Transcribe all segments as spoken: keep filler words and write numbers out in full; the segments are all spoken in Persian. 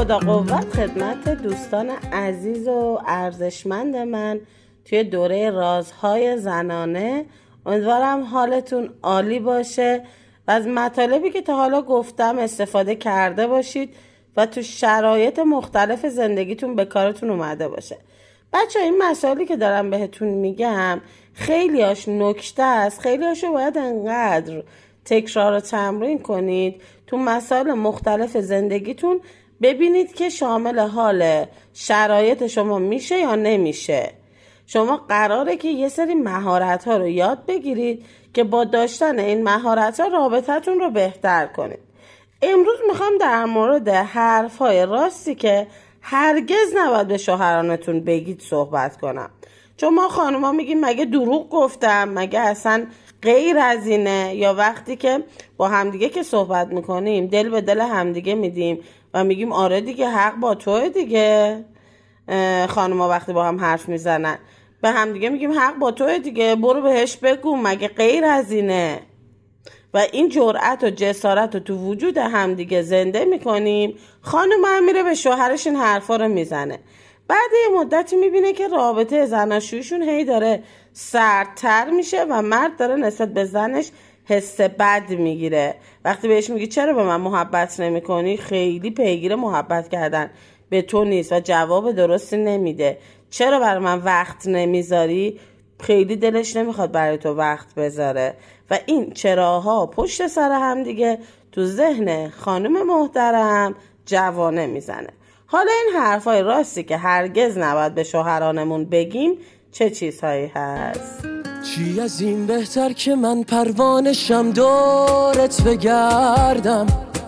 خدا قوت خدمت دوستان عزیز و ارزشمند من توی دوره رازهای زنانه. امیدوارم حالتون عالی باشه و از مطالبی که تا حالا گفتم استفاده کرده باشید و تو شرایط مختلف زندگیتون به کارتون اومده باشه. بچه ها، این مسائلی که دارم بهتون میگم خیلی هاش نکته است، خیلی هاشو باید انقدر تکرار و تمرین کنید تو مسائل مختلف زندگیتون، ببینید که شامل حال شرایط شما میشه یا نمیشه. شما قراره که یه سری مهارت ها رو یاد بگیرید که با داشتن این مهارت ها رابطتون رو بهتر کنید. امروز میخوام در مورد حرف های راستی که هرگز نباید به شوهرانتون بگید صحبت کنم. چون ما خانوما میگیم مگه دروغ گفتم، مگه اصلا غیر از اینه، یا وقتی که با همدیگه که صحبت میکنیم دل به دل همدیگه میدیم و میگیم آره دیگه حق با توه دیگه. خانوما وقتی با هم حرف میزنن به همدیگه میگیم حق با توه دیگه، برو بهش بگو مگه غیر از اینه. و این جرأت و جسارت رو تو وجود همدیگه زنده میکنیم. خانم هم میره به شوهرش این حرفا رو میزنه. بعد یه مدتی میبینه که رابطه زناشویشون هی داره سردتر میشه و مرد داره نسبت به زنش حس بد میگیره. وقتی بهش میگی چرا به من محبت نمی کنی، خیلی پیگیر محبت کردن به تو نیست و جواب درستی نمیده. چرا برای من وقت نمیذاری، خیلی دلش نمیخواد برای تو وقت بذاره. و این چراها پشت سر هم دیگه تو ذهن خانم محترم جوانه میزنه. حالا این حرفای راستی که هرگز نباید به شوهرانمون بگیم چه چیزهایی هست؟ چی از این بهتر که من پروانشم دورت بگردم،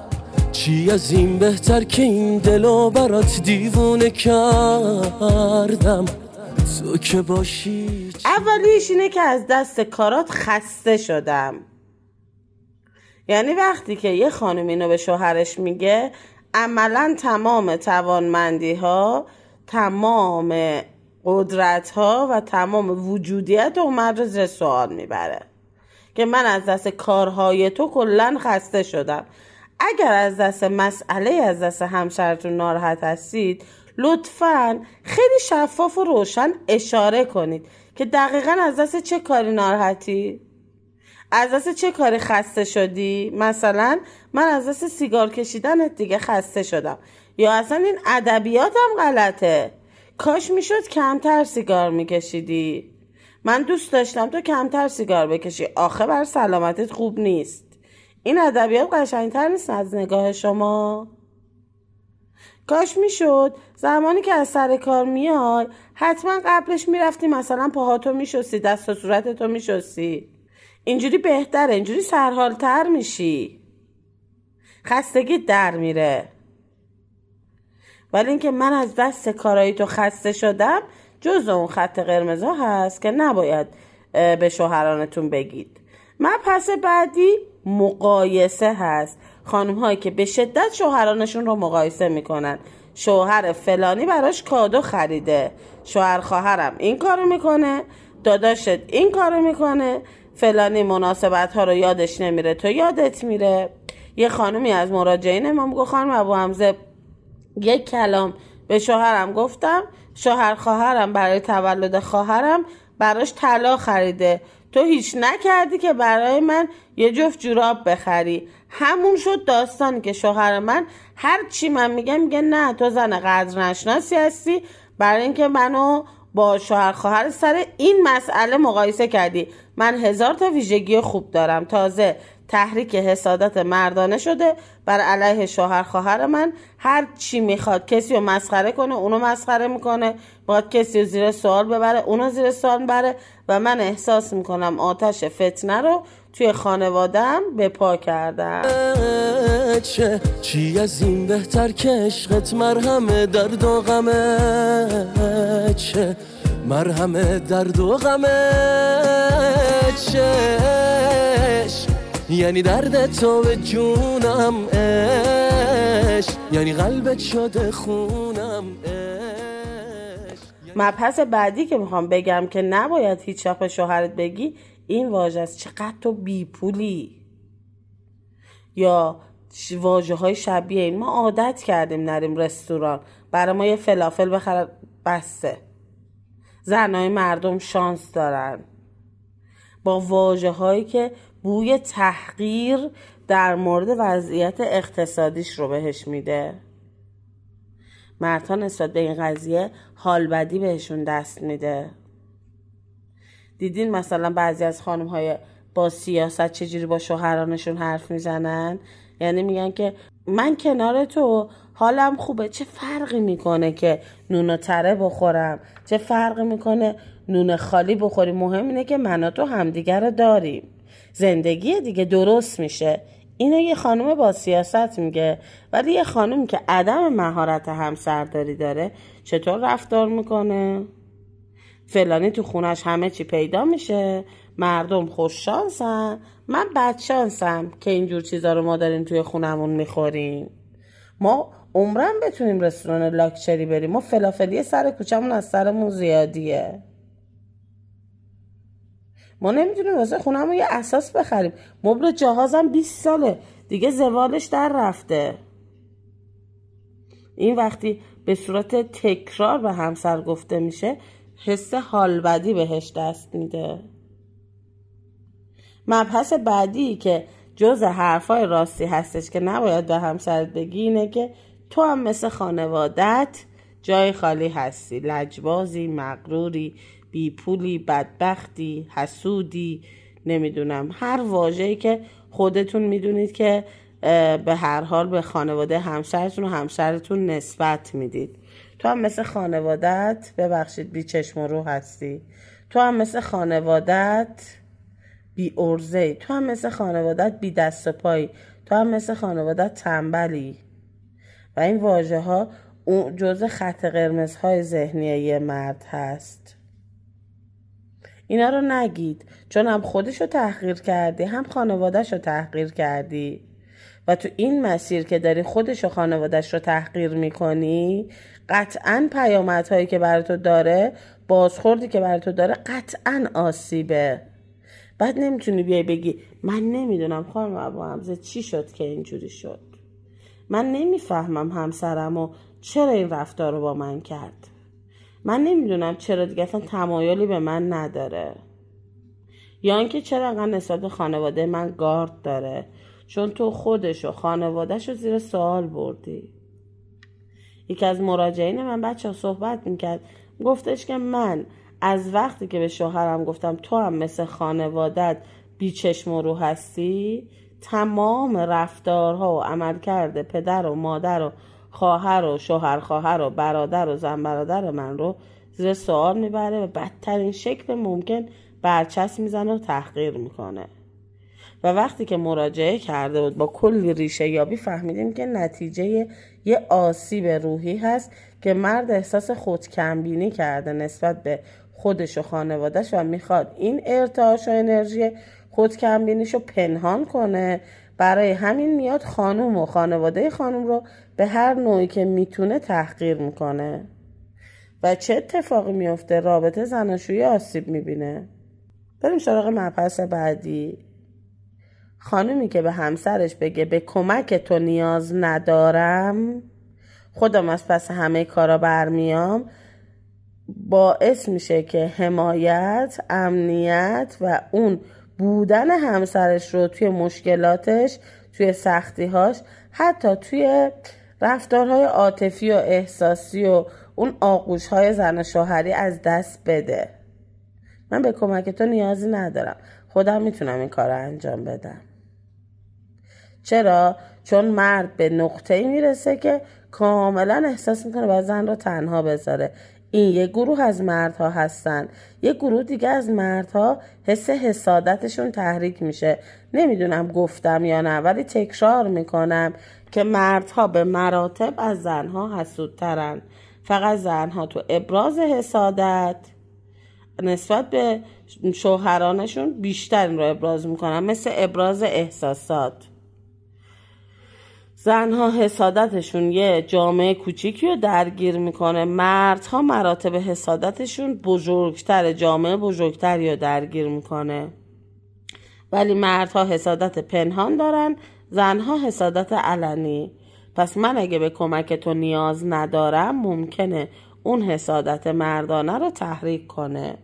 چی از این بهتر که این دلو برات دیوونه کردم، تو که باشی. اولیش اینه که از دست کارات خسته شدم. یعنی وقتی که یه خانم اینو به شوهرش میگه عملاً تمام توانمندی ها، تمام قدرت ها و تمام وجودیت رو مرد زیر سوال میبره که من از دست کارهای تو کلاً خسته شدم. اگر از دست مسئله از دست همسرتون ناراحت هستید لطفاً خیلی شفاف و روشن اشاره کنید که دقیقاً از دست چه کاری ناراحتی، از دست چه کاری خسته شدی. مثلا من از دست سیگار کشیدن دیگه خسته شدم، یا اصلا این ادبیاتم غلطه، کاش میشد کمتر سیگار میکشیدی، من دوست داشتم تو کمتر سیگار بکشی، آخه بر سلامتت خوب نیست. این ادبیات قشنگتر نیست از نگاه شما؟ کاش میشد زمانی که از سر کار میای حتما قبلش میرفتی مثلا پاهاتو میشستی، دست و صورتتو میشستی، اینجوری بهتره، اینجوری سرحالتر میشی، خستگی در میره. ولی اینکه من از دست کارایی تو خسته شدم جز اون خط قرمز ها هست که نباید به شوهرانتون بگید. مبحث بعدی مقایسه هست. خانم هایی که به شدت شوهرانشون رو مقایسه میکنن، شوهر فلانی براش کادو خریده، شوهر خواهرم این کارو میکنه، داداشت این کارو میکنه، فلانی مناسبت ها رو یادش نمیره تو یادت میره. یه خانومی از مراجعین ما میگه خانم ابو حمزه یک کلام به شوهرم گفتم، شوهر خواهرم برای تولد خواهرم براش طلا خریده، تو هیچ نکردی که برای من یه جفت جوراب بخری. همون شد داستانی که شوهر من هر چی من میگم میگه نه تو زن قدر نشناسی هستی، برای اینکه منو با شوهر خواهر سر این مسئله مقایسه کردی. من هزار تا ویژگی خوب دارم، تازه تحریک حسادت مردانه شده بر علیه شوهر خواهر من. هر چی میخواد کسی رو مسخره کنه اونو مسخره میکنه، باید کسی رو زیر سوال ببره اونو زیر سوال بره و من احساس میکنم آتش فتنه رو توی خانوادم به پا کردم. چه چی از این بهتر که عشقت مرهم درد و غمه، چه مرهم درد و غمه، چش یعنی درد تو به جونم، اش یعنی قلبت شده خونم، اش. مبحث بعدی که میخوام بگم که نباید هیچ وقت به شوهرت بگی این واژه است: چقدر تو بی پولی، یا واژه های شبیه این. ما عادت کردیم نریم رستوران برای ما یه فلافل بخرن بسته. زنهای مردم شانس دارن با واژه هایی که بوی تحقیر در مورد وضعیت اقتصادیش رو بهش میده. مردها نسبت به این قضیه حال بدی بهشون دست میده. دیدین مثلا بعضی از خانم های با سیاست چجوری با شوهرانشون حرف میزنن؟ یعنی میگن که من کنار تو حالم خوبه، چه فرقی میکنه که نون و تره بخورم، چه فرقی میکنه نون خالی بخوریم، مهم اینه که من و تو همدیگه رو داریم، زندگی دیگه درست میشه. اینو یه خانم با سیاست میگه. ولی یه خانم که عدم مهارت همسرداری داره چطور رفتار میکنه؟ فلانی تو خونش همه چی پیدا میشه، مردم خوش شانسن، من بد شانسم که اینجور چیزا رو ما داریم توی خونمون میخوریم. ما عمرن بتونیم رستوران لاکچری بریم، ما فلافلی سر کوچمون از سرمون زیادیه. ما نمیتونیم واسه خونمون یه اساس بخریم. مبل جهازم بیست ساله دیگه زوالش در رفته. این وقتی به صورت تکرار به همسر گفته میشه حس حال بدی بهش دست میده. مبحث بعدی که جز حرفای راستی هستش که نباید به همسرت بگی اینه که تو هم مثل خانوادت جای خالی هستی، لجبازی، مغروری، بیپولی، بدبختی، حسودی، نمیدونم هر واژه‌ای که خودتون میدونید که به هر حال به خانواده همسرتون و همسرتون نسبت میدید. تو هم مثل خانوادت ببخشید بی چشم و رو هستی، تو هم مثل خانوادت بی ارزه‌ای، تو هم مثل خانوادت بی دست و پایی، تو هم مثل خانوادت تنبلی. و این واژه ها جزء خط قرمزهای ذهنی یه مرد هست. اینا رو نگید، چون هم خودشو تحقیر کردی هم خانوادهشو تحقیر کردی. و تو این مسیر که داری خودش و خانوادهش رو تحقیر میکنی، قطعاً پیامدهایی که برای تو داره، بازخوردی که برای تو داره قطعاً آسیبه. بعد نمیتونی بیای بگی من نمیدونم خانم ابو حمزه چی شد که اینجوری شد، من نمیفهمم همسرم و چرا این رفتار رو با من کرد، من نمیدونم چرا دیگه اصلا تمایلی به من نداره، یا اینکه چرا انقدر نسبت به خانواده من گارد داره، چون تو خودش و خانوادهش رو زیر سوال بردی. یکی از مراجعین من بچه ها صحبت میکرد، گفتش که من از وقتی که به شوهرم گفتم تو هم مثل خانوادت بیچشم و رو هستی، تمام رفتارها و عملکرد پدر و مادر و خواهر و شوهر خواهر و برادر و زن برادر من رو زیر سوال میبره و بدترین شکل ممکن برچسب میزنه و تحقیر میکنه. و وقتی که مراجعه کرده بود با کلی ریشه یابی فهمیدیم که نتیجه یه آسیب روحی هست که مرد احساس خودکمبینی کرده نسبت به خودش و خانوادهش و میخواد این ارتعاش و انرژی خودکمبینیشو پنهان کنه. برای همین میاد خانوم و خانواده خانوم رو به هر نوعی که میتونه تحقیر میکنه. و چه اتفاقی میفته؟ رابطه زناشویی آسیب میبینه. بریم سراغ مبحث بعدی. خانومی که به همسرش بگه به کمک تو نیاز ندارم، خودم از پس همه کارا برمیام، باعث میشه که حمایت، امنیت و اون بودن همسرش رو توی مشکلاتش، توی سختیهاش، حتی توی رفتارهای عاطفی و احساسی و اون آغوشهای زن و شوهری از دست بده. من به کمک تو نیازی ندارم، خودم میتونم این کار رو انجام بدم. چرا؟ چون مرد به نقطه‌ای میرسه که کاملا احساس میکنه باید زن رو تنها بذاره. این یک گروه از مردها هستن. یک گروه دیگه از مردها حس حسادتشون تحریک میشه. نمیدونم گفتم یا نه، ولی تکرار میکنم که مردها به مراتب از زنها حسودترن. فقط زنها تو ابراز حسادت نسبت به شوهرانشون بیشتر این رو ابراز میکنن، مثل ابراز احساسات. زنها حسادتشون یه جامعه کوچیکی رو درگیر میکنه، مردها مراتب حسادتشون بزرگتر، جامعه بزرگتری رو درگیر میکنه. ولی مردها حسادت پنهان دارن، زنها حسادت علنی. پس من اگه به کمک تو نیاز ندارم ممکنه اون حسادت مردانه رو تحریک کنه.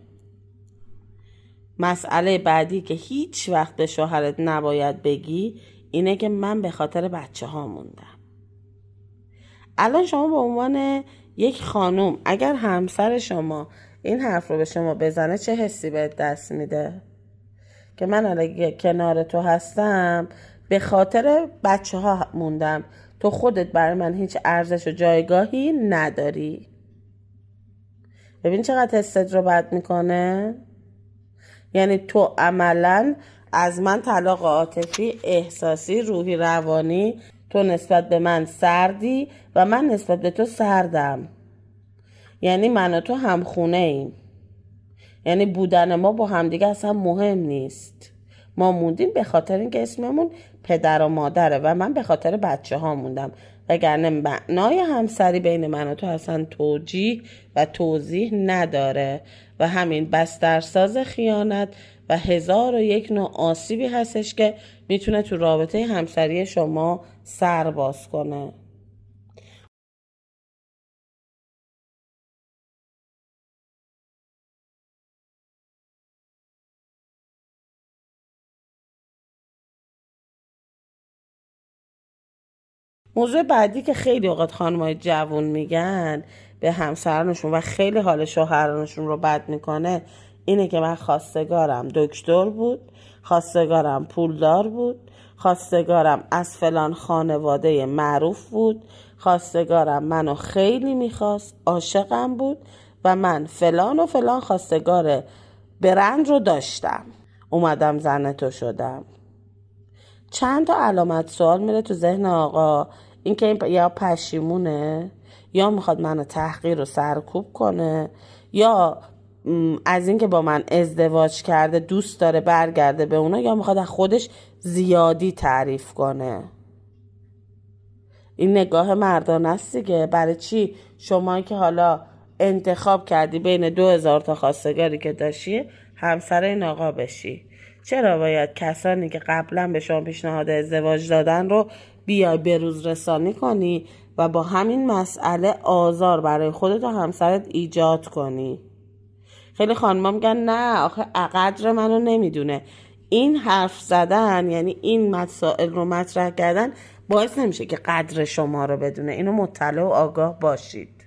مسئله بعدی که هیچ وقت به شوهرت نباید بگی اینه که من به خاطر بچه ها موندم. الان شما به عنوان یک خانوم اگر همسر شما این حرف رو به شما بزنه چه حسی بهت دست میده؟ که من الان کنار تو هستم به خاطر بچه ها موندم، تو خودت برای من هیچ ارزش و جایگاهی نداری. ببین چقدر حست رو بد میکنه. یعنی تو عملاً از من طلاق عاطفی، احساسی، روحی، روانی، تو نسبت به من سردی و من نسبت به تو سردم. یعنی من و تو همخونه ایم. یعنی بودن ما با همدیگه اصلا مهم نیست. ما موندیم به خاطر اینکه اسممون پدر و مادره و من به خاطر بچه ها موندم. وگرنه معنای همسری بین من و تو اصلا توجیه و توضیح نداره و همین بسترساز خیانت و هزار و یک نوع آسیبی هستش که میتونه تو رابطه همسری شما سر باز کنه. موضوع بعدی که خیلی اوقات خانمای جوون میگن به همسرانشون و خیلی حال شوهرانشون رو بد میکنه اینه که من خواستگارم دکتر بود، خواستگارم پولدار بود، خواستگارم از فلان خانواده معروف بود، خواستگارم منو خیلی میخواست، عاشقم بود و من فلان و فلان خواستگار برند رو داشتم، اومدم زن تو شدم. چند تا علامت سوال میره تو ذهن آقا، این که این یا پشیمونه یا میخواد منو تحقیر و سرکوب کنه یا از این که با من ازدواج کرده دوست داره برگرده به اونا یا میخواد از خودش زیادی تعریف کنه. این نگاه مردانه است دیگه. برای چی شما که حالا انتخاب کردی بین دو هزار تا خواستگاری که داشتی همسر این آقا بشی؟ چرا باید کسانی که قبلا به شما پیشنهاد ازدواج دادن رو بیای بروز رسانی کنی و با همین مسئله آزار برای خودت و همسرت ایجاد کنی؟ خیلی خانم‌ها میگن نه آخه قدر منو نمیدونه. این حرف زدن یعنی این مسائل رو مطرح کردن باعث نمیشه که قدر شما رو بدونه. اینو مطلع و آگاه باشید.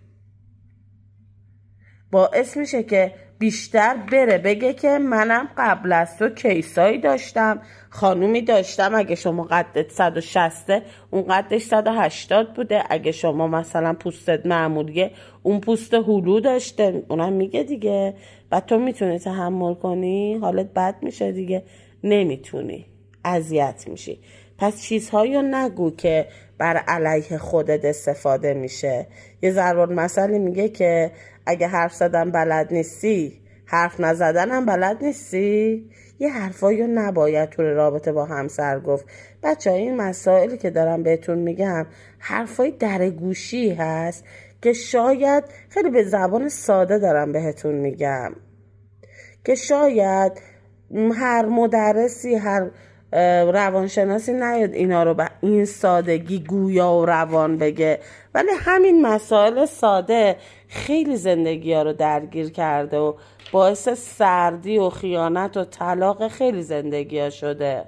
باعث میشه که بیشتر بره بگه که منم قبل از تو کیسایی داشتم، خانومی داشتم، اگه شما قدت صد و شصت اون قدش صد و هشتاد بوده، اگه شما مثلا پوستت معمولیه اون پوست هلو داشته. اونم میگه دیگه. بعد تو میتونی تحمل کنی؟ حالت بد میشه دیگه. نمیتونی، اذیت میشی. پس چیزهایی رو نگو که بر علیه خودت استفاده میشه. یه ضرب المثلی میگه که اگه حرف زدن بلد نیستی حرف نزدن هم بلد نیستی. یه حرفایی رو نباید تو رابطه با همسر گفت. بچه ها این مسائلی که دارم بهتون میگم حرفای درگوشی هست که شاید خیلی به زبان ساده دارم بهتون میگم که شاید هر مدرسی هر روانشناسی نیاد اینا رو به این سادگی گویا و روان بگه، ولی همین مسائل ساده خیلی زندگی ها رو درگیر کرده و باعث سردی و خیانت و طلاق خیلی زندگی ها شده.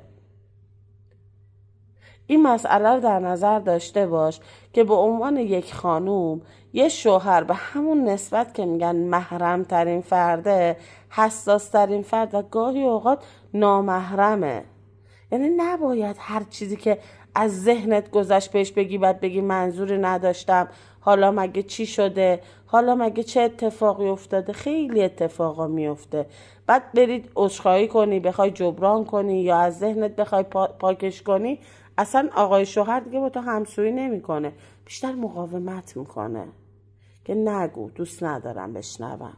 این مسئله رو در نظر داشته باش که به عنوان یک خانوم یه شوهر به همون نسبت که میگن محرم ترین فرده، حساس ترین فرد و گاهی اوقات نامحرمه. یعنی نباید هر چیزی که از ذهنت گذشت بهش بگی، بعد بگی منظوری نداشتم، حالا مگه چی شده، حالا مگه چه اتفاقی افتاده. خیلی اتفاقا میفته. بعد برید عذرخواهی کنی، بخوای جبران کنی یا از ذهنت بخوای پا، پاکش کنی، اصلا آقای شوهر دیگه با تو همسویی نمیکنه، بیشتر مقاومت میکنه که نگو، دوست ندارم بشنوم.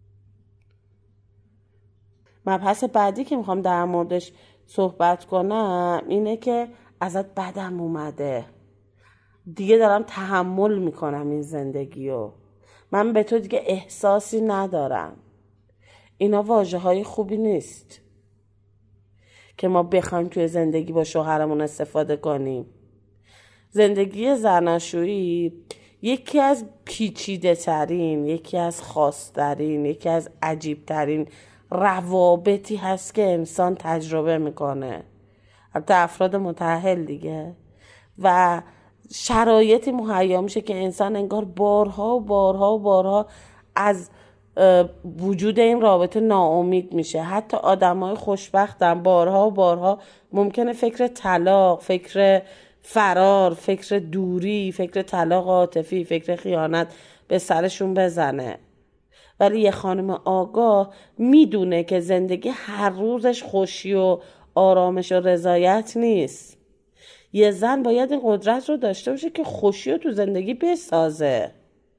مبحث بعدی که میخوام در موردش صحبت کنم اینه که ازت بدم اومده، دیگه دارم تحمل میکنم این زندگیو، من به تو دیگه احساسی ندارم. اینا واژه های خوبی نیست که ما بخوایم توی زندگی با شوهرمون استفاده کنیم. زندگی زناشویی یکی از پیچیده ترین، یکی از خاص ترین، یکی از عجیب ترین روابطی هست که انسان تجربه میکنه، حتی افراد متأهل دیگه. و شرایطی مهیا میشه که انسان انگار بارها و بارها و بارها از وجود این رابطه ناامید میشه. حتی آدمای خوشبختم بارها و بارها ممکنه فکر طلاق، فکر فرار، فکر دوری، فکر طلاق عاطفی، فکر خیانت به سرشون بزنه. ولی یه خانم آگاه میدونه که زندگی هر روزش خوشی و آرامش و رضایت نیست. یه زن باید این قدرت رو داشته باشه که خوشی رو تو زندگی بسازه.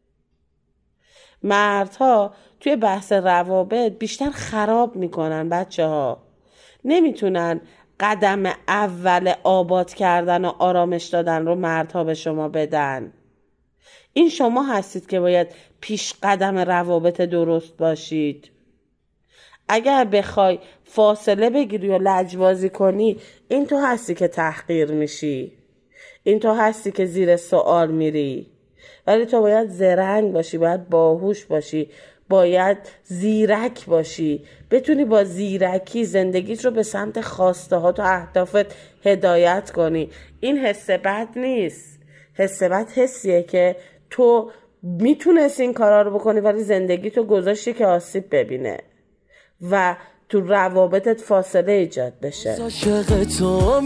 مردها توی بحث روابط بیشتر خراب میکنن بچه ها. نمیتونن قدم اول آباد کردن و آرامش دادن رو مردها به شما بدن. این شما هستید که باید پیش قدم روابط درست باشید. اگر بخوای فاصله بگیری و لجبازی کنی، این تو هستی که تحقیر میشی، این تو هستی که زیر سوال میری. ولی تو باید زرنگ باشی، باید باهوش باشی، باید زیرک باشی، بتونی با زیرکی زندگیت رو به سمت خواسته ها و اهدافت هدایت کنی. این حس بد نیست. حس بد حسیه که تو میتونستی این کارا رو بکنی ولی زندگی تو گذاشتی که آسیب ببینه و تو روابطت فاصله ایجاد بشه. عاشق تو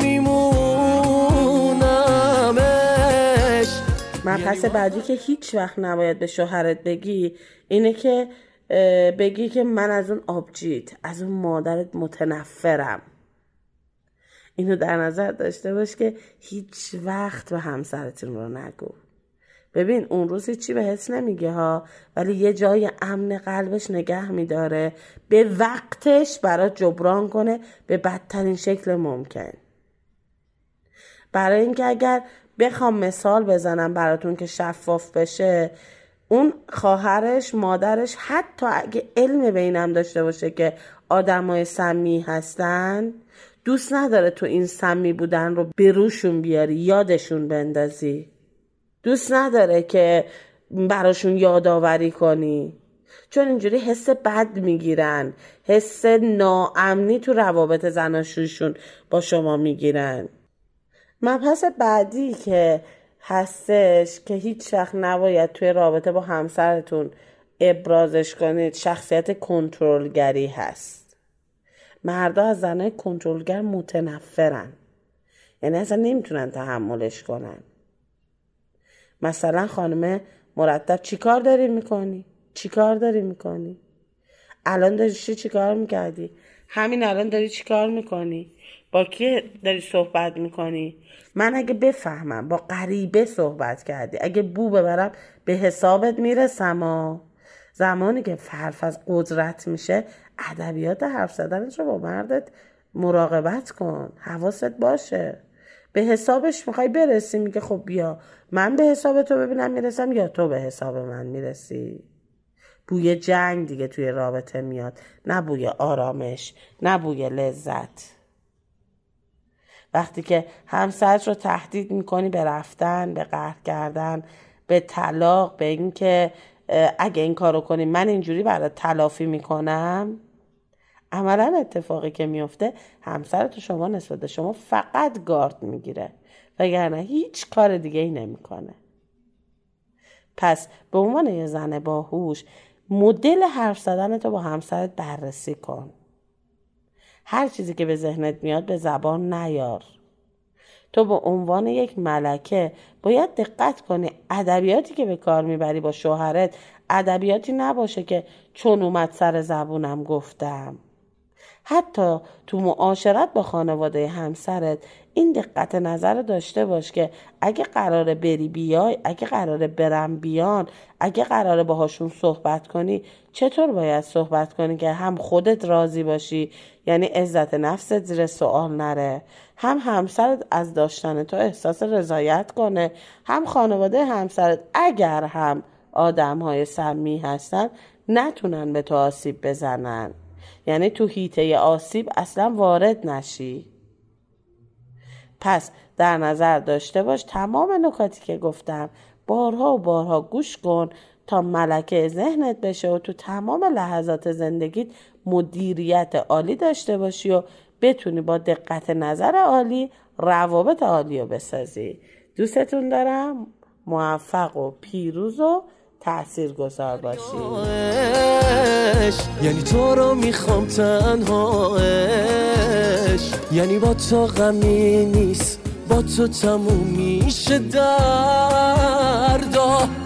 میمونمش. مبحث بعدی که هیچ وقت نباید به شوهرت بگی اینه که بگی که من از اون آبجیت، از اون مادرت متنفرم. اینو در نظر داشته باش که هیچ وقت به همسرتون رو نگو. ببین اون روز چی به حس نمیگه ها، ولی یه جای امن قلبش نگه میداره، به وقتش برات جبران کنه به بدترین شکل ممکن. برای اینکه اگر بخوام مثال بزنم براتون که شفاف بشه، اون خواهرش، مادرش، حتی اگه علم به اینم داشته باشه که آدمای سمی هستن، دوست نداره تو این سمی بودن رو به روشون بیاری، یادشون بندازی. دوست نداره که براشون یادآوری کنی، چون اینجوری حس بد میگیرن، حس ناامنی تو روابط زناشویشون با شما میگیرن. مبحث بعدی که هستش که هیچ وقت نباید توی رابطه با همسرتون ابرازش کنید، شخصیت کنترلگری هست. مردا از زنای کنترلگر متنفرن، یعنی اصلا نمیتونن تحملش کنن. مثلا خانم مرتب چی کار داری میکنی؟ چی کار داری میکنی؟ الان داری چی کار میکردی؟ همین الان داری چی کار میکنی؟ با کی داری صحبت میکنی؟ من اگه بفهمم با غریبه صحبت کردی، اگه بو ببرم به حسابت میرسم. ها زمانی که حرف از قدرت میشه، ادبیات حرف زدنش رو با مردت مراقبت کن، حواست باشه. به حسابش میخوای برسی، میگه خب بیا من به حساب تو ببینم میرسم یا تو به حساب من میرسی. بوی جنگ دیگه توی رابطه میاد، نه بوی آرامش، نه بوی لذت. وقتی که همسرت رو تهدید میکنی به رفتن، به قهر کردن، به طلاق، به این که اگه این کارو کنی من اینجوری برات تلافی میکنم، عملا اتفاقی که میفته همسرت شما نسبت به شما فقط گارد میگیره وگرنه هیچ کار دیگه ای نمیکنه. پس به عنوان یه زن باهوش مدل حرف زدن تو با همسرت بررسی کن. هر چیزی که به ذهنت میاد به زبان نیار. تو به عنوان یک ملکه باید دقت کنی ادبیاتی که به کار میبری با شوهرت ادبیاتی نباشه که چون اومد سر زبونم گفتم. حتی تو معاشرت با خانواده همسرت این دقت نظر داشته باش که اگه قراره بری بیای، اگه قراره برم بیان، اگه قراره باهاشون صحبت کنی، چطور باید صحبت کنی که هم خودت راضی باشی، یعنی عزت نفست زیر سوال نره، هم همسرت از داشتن تو احساس رضایت کنه، هم خانواده همسرت اگر هم آدم های سمی هستن نتونن به تو آسیب بزنن. یعنی تو حیطه آسیب اصلا وارد نشی. پس در نظر داشته باش تمام نکاتی که گفتم بارها و بارها گوش کن تا ملکه ذهنت بشه و تو تمام لحظات زندگیت مدیریت عالی داشته باشی و بتونی با دقت نظر عالی روابط عالی رو بسازی. دوستتون دارم. موفق و پیروز و تأثیرگذار باشی. یعنی تو رو میخوام تنهاش، یعنی با تو غمی نیست، با تو تموم میشه دردا.